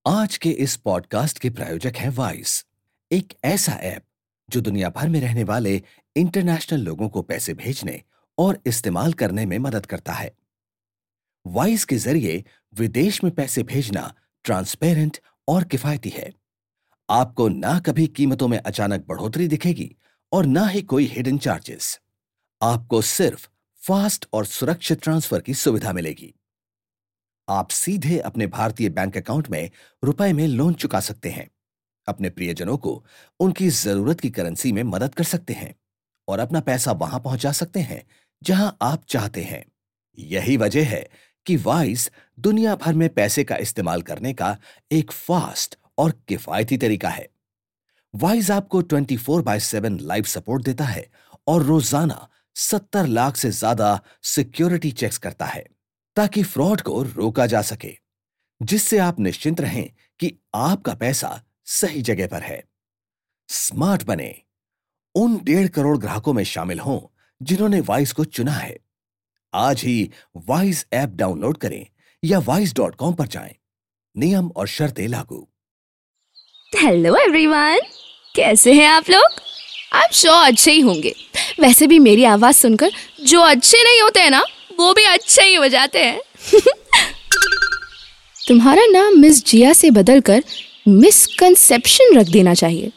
आज के इस पॉडकास्ट के प्रायोजक हैं वाइस, एक ऐसा ऐप जो दुनिया भर में रहने वाले इंटरनेशनल लोगों को पैसे भेजने और इस्तेमाल करने में मदद करता है। वाइस के जरिए विदेश में पैसे भेजना ट्रांसपेरेंट और किफायती है। आपको ना कभी कीमतों में अचानक बढ़ोतरी दिखेगी और ना ही कोई हिडन चार्जेस। आपको सिर्फ फास्ट और सुरक्षित ट्रांसफर की सुविधा मिलेगी। आप सीधे अपने भारतीय बैंक अकाउंट में रुपए में लोन चुका सकते हैं, अपने प्रियजनों को उनकी जरूरत की करेंसी में मदद कर सकते हैं और अपना पैसा वहां पहुंचा सकते हैं जहां आप चाहते हैं। यही वजह है कि वाइस दुनिया भर में पैसे का इस्तेमाल करने का एक फास्ट और किफायती तरीका है। वाइस आपको 24/7 लाइव सपोर्ट देता है और रोजाना 70 लाख से ज्यादा सिक्योरिटी चेक्स करता है ताकि फ्रॉड को रोका जा सके, जिससे आप निश्चिंत रहें कि आपका पैसा सही जगह पर है। स्मार्ट बने, उन 1.5 करोड़ ग्राहकों में शामिल हों जिन्होंने वाइस को चुना है। आज ही वाइस ऐप डाउनलोड करें या wise.com पर जाएं। नियम और शर्तें लागू। हेलो एवरीवन, कैसे हैं आप लोग? आई एम श्योर अच्छे ही होंगे। वैसे भी मेरी आवाज सुनकर जो अच्छे नहीं होते हैं ना, वो भी अच्छे ही हो जाते हैं। तुम्हारा नाम मिस जिया से बदलकर मिसकंसेप्शन रख देना चाहिए।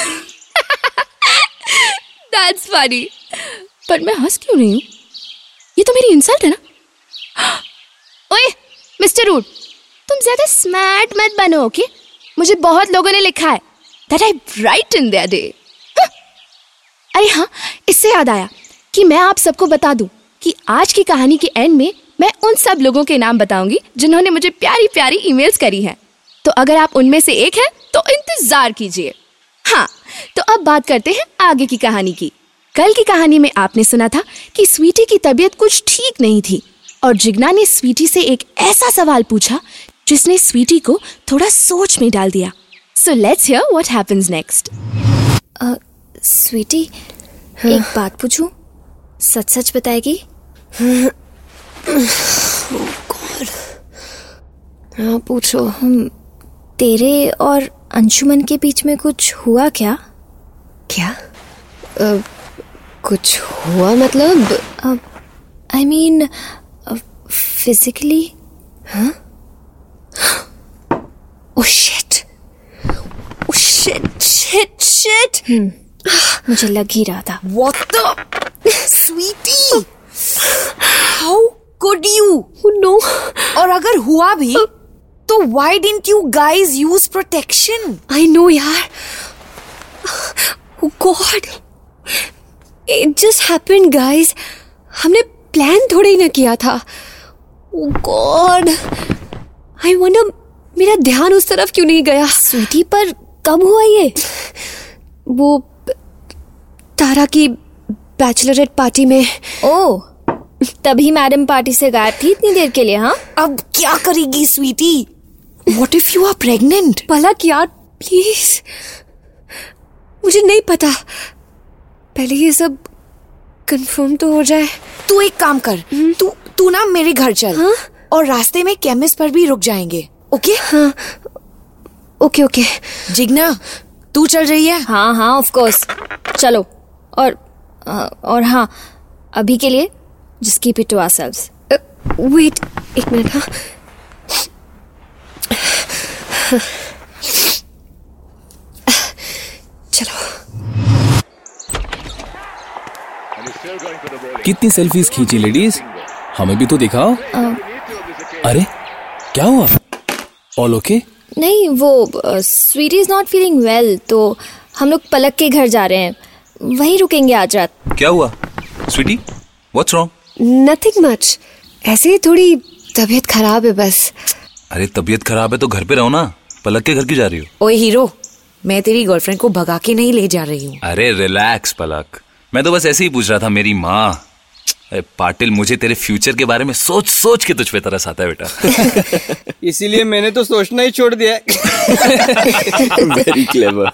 That's funny. पर मैं हंस क्यों रही हूँ? ये तो मेरी इंसल्ट है ना? ओए मिस्टर रूड, तुम ज्यादा स्मार्ट मत बनो, ओके? मुझे बहुत लोगों ने लिखा है that I brighten their day. अरे हाँ, इससे याद आया कि मैं आप सबको बता दूं कि आज की कहानी के एंड में मैं उन सब लोगों के नाम बताऊंगी जिन्होंने मुझे प्यारी प्यारी ईमेल्स करी हैं। तो अगर आप उनमें से एक हैं तो इंतजार कीजिए। हाँ, तो अब बात करते हैं आगे की कहानी की। कल की कहानी में आपने सुना था कि स्वीटी की तबीयत कुछ ठीक नहीं थी और जिग्ना ने स्वीटी से एक ऐसा सवाल पूछा जिसने स्वीटी को थोड़ा सोच में डाल दिया। So let's hear what happens next. Sweetie, एक बात पूछूं? सच सच बताएगी? गॉड, हाँ पूछो। तेरे और अंशुमन के बीच में कुछ हुआ क्या? क्या? कुछ हुआ मतलब? I mean physically. हाँ? Oh shit, oh shit shit shit. मुझे लग ही रहा था। What the? Sweetie, how could you? Oh no. और अगर हुआ भी तो why didn't you guys use protection? I know यार। Oh God, it just happened guys। हमने प्लान थोड़ा ही ना किया था। Oh God, I wonder मेरा ध्यान उस तरफ क्यों नहीं गया। स्वीटी, पर कब हुआ ये? वो तारा की बैचलरेट पार्टी में। ओह, तभी मैडम पार्टी से गायब थी इतनी देर के लिए। हाँ, अब क्या करेगी Sweety? What if you are pregnant? पलक यार प्लीज, मुझे नहीं पता। पहले ये सब कंफर्म तो हो जाए। तू एक काम कर, तू ना मेरे घर चल। हाँ? और रास्ते में केमिस्ट पर भी रुक जाएंगे, ओके? हाँ, ओके। जिग्ना, तू चल रही है? हाँ हाँ ऑफ कोर्स, चलो। और हाँ, अभी के लिए just keep it to ourselves. Wait एक मिनट। हाँ, चलो। कितनी सेल्फीज खींची लेडीज, हमें भी तो दिखाओ। अरे क्या हुआ? All okay? नहीं, वो sweetie is not feeling well, तो हम लोग पलक के घर जा रहे हैं, वहीं रुकेंगे आज रात। क्या हुआ sweetie? What's wrong? Nothing much, ऐसे ही थोड़ी तबीयत खराब है बस। अरे तबीयत खराब है तो घर पे रहो ना, पलक के घर क्यों जा रही हो? ओए हीरो, मैं तेरी गर्लफ्रेंड को भगा के नहीं ले जा रही हूँ। अरे रिलैक्स पलक, मैं तो बस ऐसे ही पूछ रहा था। मेरी माँ। अरे पाटिल, मुझे तेरे फ्यूचर के बारे में सोच सोच के तुझ पे तरस आता है बेटा। इसीलिए मैंने तो सोचना ही छोड़ दिया। Very clever.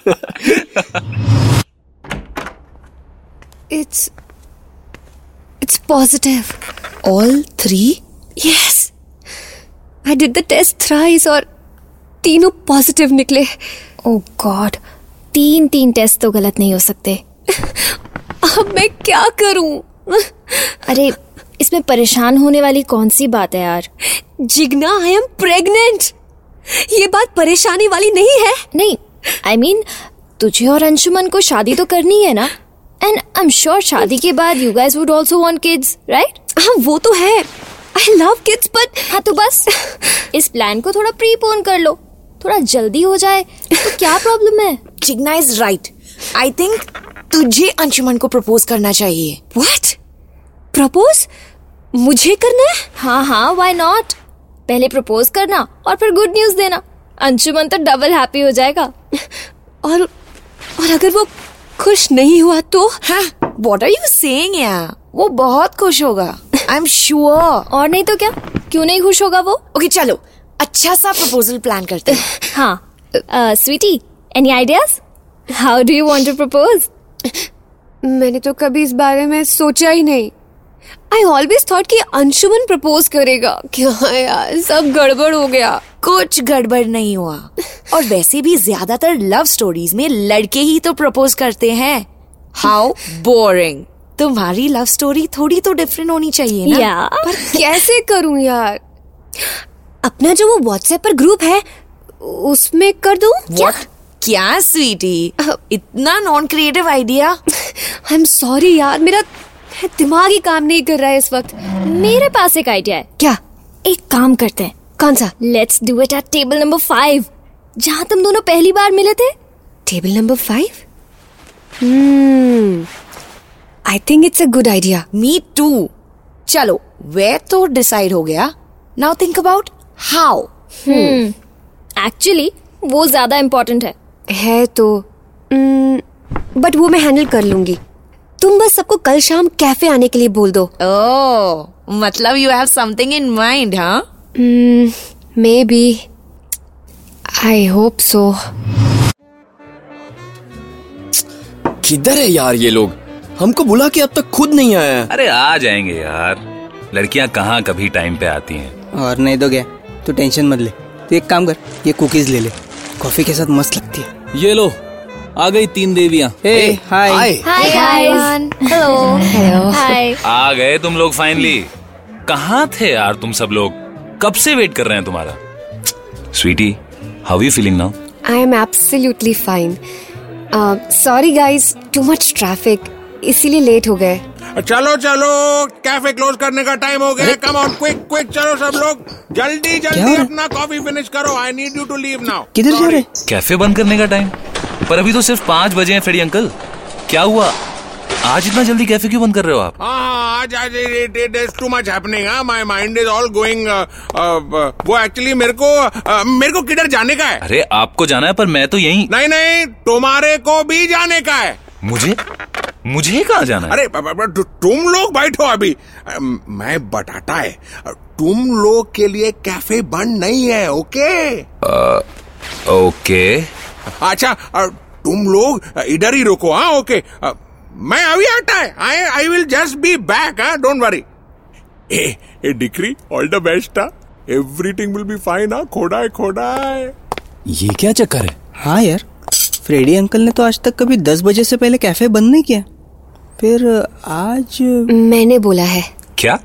It's positive. All three? Yes. I did the test thrice और तीनों पॉजिटिव निकले। ओह गॉड, 3 टेस्ट तो गलत नहीं हो सकते। अब मैं क्या करूं? अरे इसमें परेशान होने वाली कौन सी बात है यार? Jigna, I am pregnant. ये बात परेशानी वाली नहीं है। नहीं, I mean, तुझे और अंशुमन को शादी तो करनी है ना? एंड आई एम श्योर शादी के बाद you guys would also want kids, right? हाँ वो तो है, आई लव किड्स, बट हाँ तो बस इस प्लान को थोड़ा प्रीपोन कर लो, थोड़ा जल्दी हो जाए तो क्या प्रॉब्लम है? Jigna is right. I think तुझे अंशुमन को प्रपोज करना चाहिए। व्हाट? प्रपोज मुझे करना है? हाँ, व्हाई नॉट? पहले प्रपोज करना और फिर गुड न्यूज देना। अंशुमन तो डबल हैप्पी हो जाएगा। और अगर वो खुश नहीं हुआ तो? हाँ, व्हाट आर यू सेइंग यार? वो बहुत खुश होगा, आई एम श्योर। और नहीं तो क्या, क्यों नहीं खुश होगा वो? ओके चलो, अच्छा सा प्रपोजल प्लान करते हैं। हाँ, sweetie, any ideas? How do you want to propose? मैंने तो कभी इस बारे में सोचा ही नहीं। आई ऑलवेज थॉट कि अंशुमन प्रपोज करेगा। क्या यार, सब गड़बड़ हो गया। कुछ गड़बड़ नहीं हुआ। और वैसे भी ज्यादातर लव स्टोरीज में लड़के ही तो प्रपोज करते हैं। How boring. तुम्हारी लव स्टोरी थोड़ी तो डिफरेंट होनी चाहिए ना? या पर कैसे करूं यार? अपना जो वो व्हाट्सएप पर ग्रुप है उसमें कर दूं? What? क्या स्वीटी, इतना non creative idea? I am sorry यार, मेरा दिमाग ही काम नहीं कर रहा है इस वक्त। मेरे पास एक आइडिया है। क्या? एक काम करते हैं। कौन सा? Let's do it at table number 5, जहाँ तुम दोनों पहली बार मिले थे। Table number 5? I think it's a good idea. Me too. चलो, वे तो डिसाइड हो गया। Now think about how. Actually वो ज्यादा इम्पोर्टेंट है तो बट वो मैं हैंडल कर लूंगी। तुम बस सबको कल शाम कैफे आने के लिए बोल दो। ओह, मतलब you have something in mind, हाँ? Maybe, I hope so. किधर है यार ये लोग? हमको बुला के अब तक खुद नहीं आया है। अरे आ जाएंगे यार, लड़कियां कहाँ कभी टाइम पे आती हैं। और नहीं तो क्या, तू टेंशन मत ले। तो एक काम कर, ये कुकीज ले ले, कॉफी के साथ मस्त लगती है। ये लो, आ गई 3 देवियां। हे हाय। Hi guys. हेलो। हाय। आ गए तुम लोग फाइनली। कहाँ थे यार तुम सब लोग? कब से वेट कर रहे हैं तुम्हारा। Sweetie, how are you feeling now? I am absolutely fine. Sorry guys, too much traffic, इसीलिए लेट हो गए। चलो चलो, कैफे क्लोज करने का टाइम हो गया। कम ऑन, क्विक क्विक, चलो सब लोग जल्दी जल्दी अपना कॉफी फिनिश करो। I need you to leave now. किधर जा रहे? कैफे बंद करने का टाइम? पर अभी तो सिर्फ 5 बजे हैं फ्रेडी अंकल। क्या हुआ, आज इतना जल्दी कैफे क्यों बंद कर रहे हो आप? हाँ, आज it is too much happening. My mind is all going. वो एक्चुअली मेरे को किधर जाने का है। अरे आपको जाना है, पर मैं तो यहीं। नहीं, तुम्हारे को भी जाने का है। मुझे कहाँ जाना है? अरे तुम लोग बैठो अभी। मैं बताता है, तुम लोग के लिए कैफे बंद नहीं है। Okay okay. अच्छा, तुम लोग इधर ही रुको। हाँ ओके, मैं अभी आता है। I will just be back. Don't worry. A decree, all the best. Everything will be fine. खोड़ा है। ये क्या चक्कर है? हाँ यार, फ्रेडी अंकल ने तो आज तक कभी 10 बजे से पहले कैफे बंद नहीं किया, फिर आज मैंने बोला है। क्या?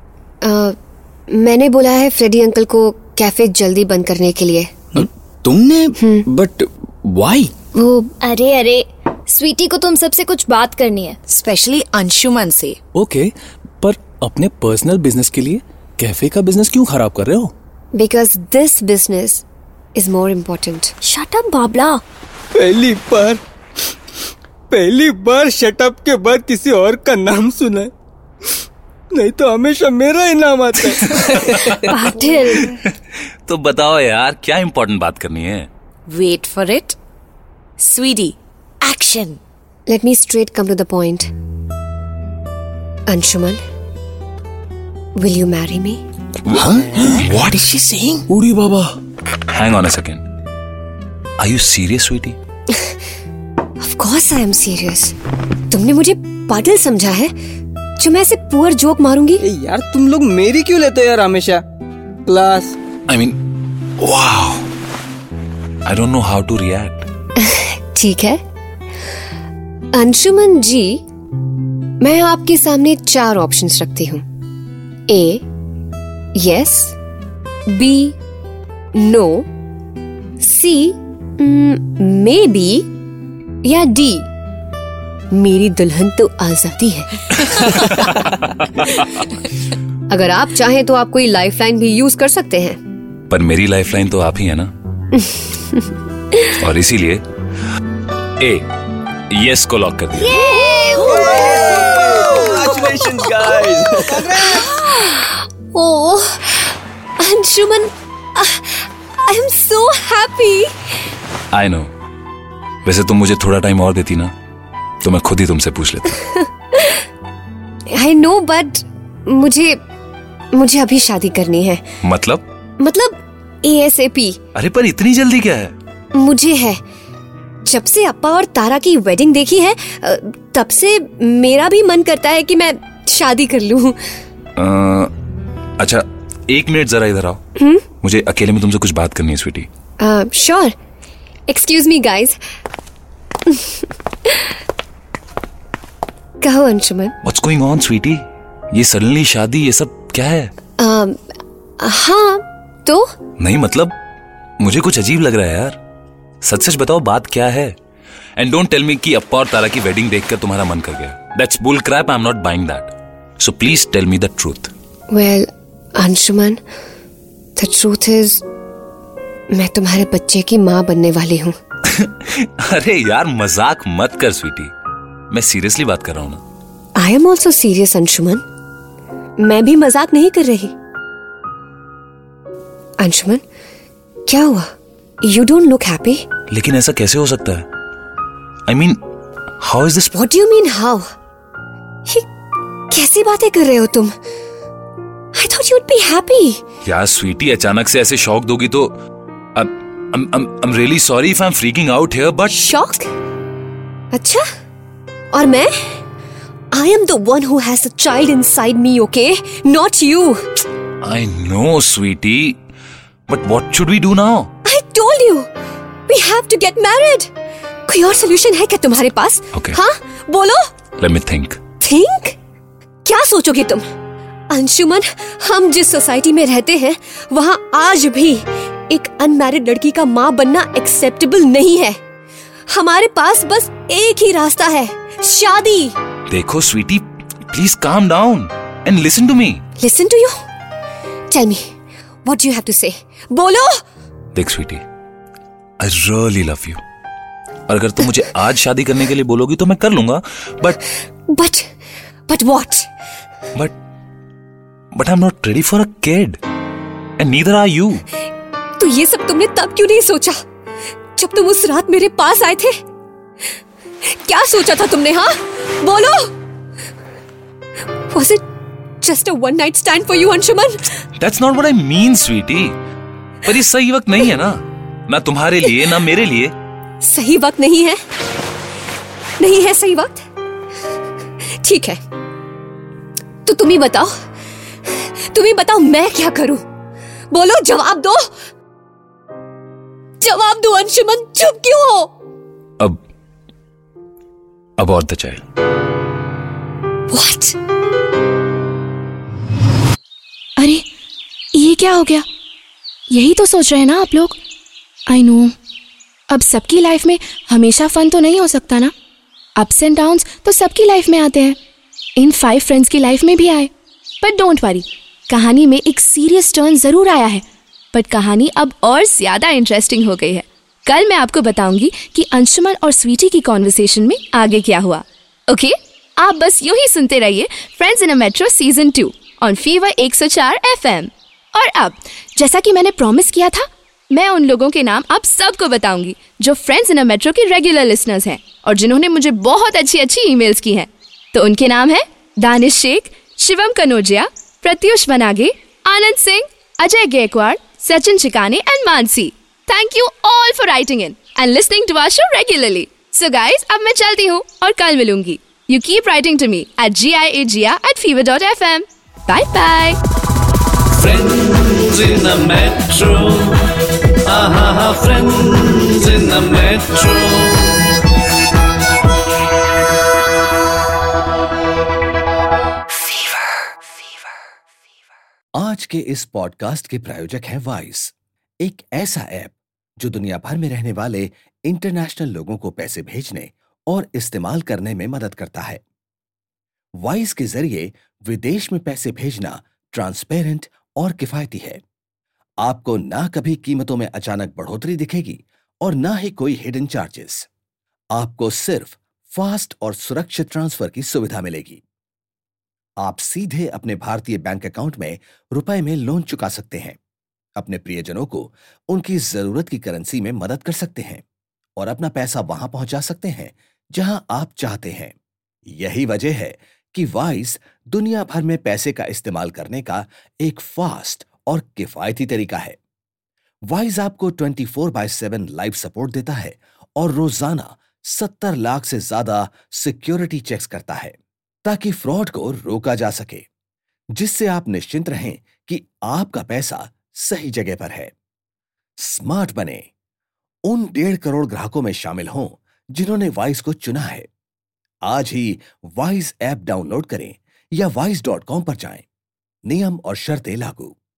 मैंने बोला है फ्रेडी अंकल को कैफे जल्दी बंद करने के लिए। तुमने? But why? वो अरे स्वीटी को तुम सबसे कुछ बात करनी है, स्पेशली अंशुमन से। ओके, पर अपने पर्सनल बिजनेस के लिए कैफे का बिजनेस क्यों खराब कर रहे हो? Because this business is more important. Shut up Babla. पहली बार शटअप के बाद किसी और का नाम सुना है, नहीं तो हमेशा मेरा ही नाम आता है। पाटिल। तो बताओ यार, क्या इम्पोर्टेंट बात करनी है? Wait for it sweetie, action. Let me straight come to the point. Anshuman, will you marry me? What is she saying? उड़ी बाबा। Hang on a second. Are you serious, sweetie? Of course I am serious. तुमने मुझे पागल समझा है जो मैं ऐसे poor joke मारूंगी? यार तुम लोग मेरी क्यों लेते हो यार हमेशा? Class. I mean, wow. I don't know how to react. ठीक है अंशुमन जी, मैं आपके सामने 4 ऑप्शंस रखती हूँ। A, yes, B, no, C, maybe, या D, मेरी दुल्हन तो आजादी है। अगर आप चाहें तो आप कोई लाइफलाइन भी यूज कर सकते हैं। पर मेरी लाइफलाइन तो आप ही है ना। और इसीलिए ए, यस को लॉक कर दिया। Congratulations guys. Oh Anshuman, I am so happy. I know, वैसे तुम मुझे थोड़ा टाइम और देती ना तो मैं खुद ही तुमसे पूछ लेता। आई नो, बट मुझे अभी शादी करनी है। मतलब ASAP। अरे पर इतनी जल्दी क्या है? मुझे है। जब से अप्पा और तारा की वेडिंग देखी है तब से मेरा भी मन करता है कि मैं शादी कर लूं। अच्छा 1 मिनट जरा इधर आओ। मुझे अकेले में तुमसे कुछ बात करनी है sweetie. Sure, excuse me guys. कहो Anshuman. What's going on sweetie? ये सडनली शादी, ये सब क्या है? हाँ तो नहीं मतलब मुझे कुछ अजीब लग रहा है यार। सच सच बताओ बात क्या है? एंड डोंट टेल मी कि अप्पा और तारा की वेडिंग देखकर तुम्हारा मन कर गया। That's bull crap, I am not buying that. So please tell me the truth. Well Anshuman, the truth is मैं तुम्हारे बच्चे की माँ बनने वाली हूँ। अरे यार मजाक मत कर स्वीटी, मैं सीरियसली बात कर रहा हूँ ना। I am also serious Anshuman, मैं भी मजाक नहीं कर रही। अंशुमन क्या हुआ? You don't look happy. लेकिन ऐसा कैसे हो सकता है? I mean, how is this? What do you mean how? ये कैसी बातें कर रहे हो तुम? I thought you'd be happy. यार स्वीटी, अचानक से ऐसे शॉक दोगी तो I'm really sorry if I'm freaking out here, but shock? अच्छा, और मैं? I am the one who has a child inside me, okay? Not you. I know, sweetie. But what should we do now? I told you, we have to get married. कोई और solution है क्या तुम्हारे पास? Okay. हाँ, बोलो। Let me think. Think? क्या सोचोगे तुम? अंशुमन, हम जिस सोसाइटी में रहते हैं वहाँ आज भी एक अनमैरिड लड़की का माँ बनना एक्सेप्टेबल नहीं है। हमारे पास बस एक ही रास्ता है, शादी। देखो sweetie, please calm down and listen to me. Listen to you? Tell me, what do you have to say? बोलो। देख Sweety, I really love you. और अगर तुम मुझे आज शादी करने के लिए बोलोगी तो मैं कर लूंगा, but what? But I'm not ready for a kid. And neither are you. तो ये सब तुमने तब क्यों नहीं सोचा जब तुम उस रात मेरे पास आए थे? क्या सोचा था तुमने? हाँ, बोलो। Was it just a one night stand for you, Anshuman? That's not what I mean, sweetie. पर ये सही वक्त नहीं है ना तुम्हारे लिए ना मेरे लिए। सही वक्त नहीं है? नहीं है सही वक्त? ठीक है, तो तुम ही बताओ मैं क्या करूं? बोलो, जवाब दो अंशुमन, चुप क्यों हो? अब और द चाइल्ड। What? अरे ये क्या हो गया? यही तो सोच रहे हैं ना आप लोग। आई नो, अब सबकी लाइफ में हमेशा फन तो नहीं हो सकता ना। अप्स एंड डाउन्स तो सबकी लाइफ में आते हैं। इन 5 फ्रेंड्स की लाइफ में भी आए। बट डोंट वरी, कहानी में एक सीरियस टर्न जरूर आया है। बट कहानी अब और ज्यादा इंटरेस्टिंग हो गई है। कल मैं आपको बताऊंगी कि अंशुमन और स्वीटी की कॉन्वर्सेशन में आगे क्या हुआ। ओके, आप बस यूं ही सुनते रहिए friends in a metro season 2 on fever 104 FM। और अब जैसा कि मैंने प्रॉमिस किया था, मैं उन लोगों के नाम आप सबको बताऊंगी जो फ्रेंड्स इन अ मेट्रो के रेगुलर लिसनर्स हैं और जिन्होंने मुझे बहुत अच्छी ईमेल्स की हैं। तो उनके नाम है Danish Shaikh, Shivam Kanojia, Pratyush Vanage, Anand Singh, Ajay Gaikwad, Sachin Chikane and Mansi. Thank you all for writing in and listening to our show regularly. So guys, अब मैं चलती हूँ और कल मिलूंगी। You keep writing to me at giagia@fever.fm. Bye bye. Friends in the metro. Friends के इस पॉडकास्ट के प्रायोजक हैं वाइस, एक ऐसा ऐप जो दुनिया भर में रहने वाले इंटरनेशनल लोगों को पैसे भेजने और इस्तेमाल करने में मदद करता है। वाइस के जरिए विदेश में पैसे भेजना ट्रांसपेरेंट और किफायती है। आपको ना कभी कीमतों में अचानक बढ़ोतरी दिखेगी और ना ही कोई हिडन चार्जेस। आपको सिर्फ फास्ट और सुरक्षित ट्रांसफर की सुविधा मिलेगी। आप सीधे अपने भारतीय बैंक अकाउंट में रुपए में लोन चुका सकते हैं, अपने प्रियजनों को उनकी जरूरत की करेंसी में मदद कर सकते हैं और अपना पैसा वहां पहुंचा सकते हैं जहां आप चाहते हैं। यही वजह है कि वाइस दुनिया भर में पैसे का इस्तेमाल करने का एक फास्ट और किफायती तरीका है। वाइस आपको 24/7 लाइव सपोर्ट देता है और रोजाना 70 लाख से ज्यादा सिक्योरिटी चेक्स करता है ताकि फ्रॉड को रोका जा सके, जिससे आप निश्चिंत रहें कि आपका पैसा सही जगह पर है। स्मार्ट बने, उन 1.5 करोड़ ग्राहकों में शामिल हों जिन्होंने वाइस को चुना है। आज ही वाइस ऐप डाउनलोड करें या wise.com पर जाएं। नियम और शर्तें लागू।